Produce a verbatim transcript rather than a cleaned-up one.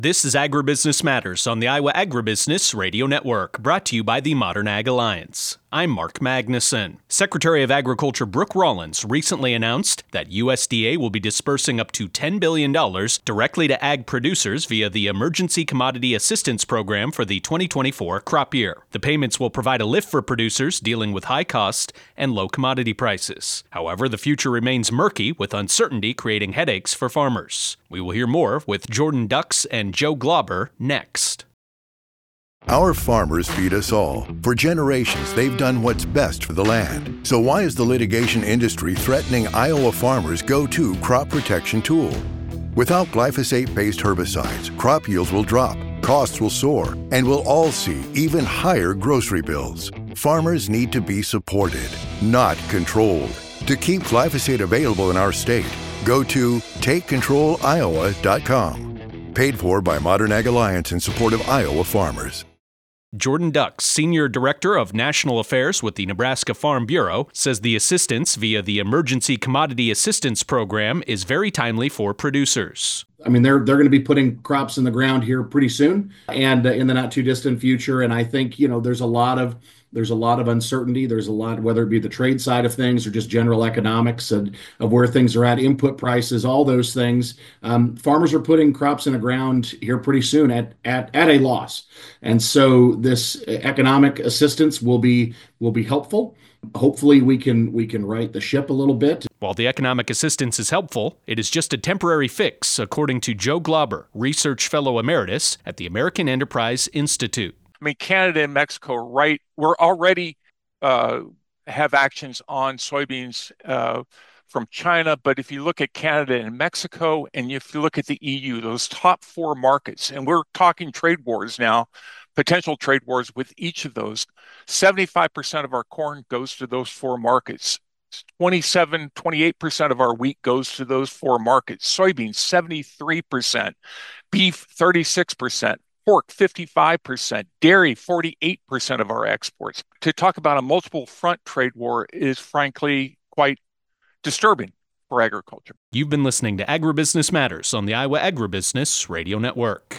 This is Agribusiness Matters on the Iowa Agribusiness Radio Network, brought to you by the Modern Ag Alliance. I'm Mark Magnuson. Secretary of Agriculture Brooke Rollins recently announced that U S D A will be dispersing up to ten billion dollars directly to ag producers via the Emergency Commodity Assistance Program for the twenty twenty-four crop year. The payments will provide a lift for producers dealing with high cost and low commodity prices. However, the future remains murky, with uncertainty creating headaches for farmers. We will hear more with Jordan Dux and Joe Glauber next. Our farmers feed us all. For generations, they've done what's best for the land. So why is the litigation industry threatening Iowa farmers' go-to crop protection tool? Without glyphosate-based herbicides, crop yields will drop, costs will soar, and we'll all see even higher grocery bills. Farmers need to be supported, not controlled. To keep glyphosate available in our state, go to take control iowa dot com. Paid for by Modern Ag Alliance in support of Iowa farmers. Jordan Dux, Senior Director of National Affairs with the Nebraska Farm Bureau, says the assistance via the Emergency Commodity Assistance Program is very timely for producers. I mean, they're they're going to be putting crops in the ground here pretty soon and uh, in the not too distant future. And I think, you know, there's a lot of there's a lot of uncertainty. There's a lot, whether it be the trade side of things or just general economics and of where things are at, input prices, all those things. Um, farmers are putting crops in the ground here pretty soon at at at a loss. And so this economic assistance will be will be helpful. Hopefully we can we can right the ship a little bit. While the economic assistance is helpful, it is just a temporary fix, according to Joe Glauber, Research Fellow Emeritus at the American Enterprise Institute. I mean, Canada and Mexico, right, we're already uh, have actions on soybeans uh, from China. But if you look at Canada and Mexico, and if you look at the E U, those top four markets, and we're talking trade wars now, potential trade wars with each of those, seventy-five percent of our corn goes to those four markets. twenty-seven, twenty-eight percent of our wheat goes to those four markets. Soybeans, seventy-three percent. Beef, thirty-six percent. Pork, fifty-five percent. Dairy, forty-eight percent of our exports. To talk about a multiple front trade war is frankly quite disturbing for agriculture. You've been listening to Agribusiness Matters on the Iowa Agribusiness Radio Network.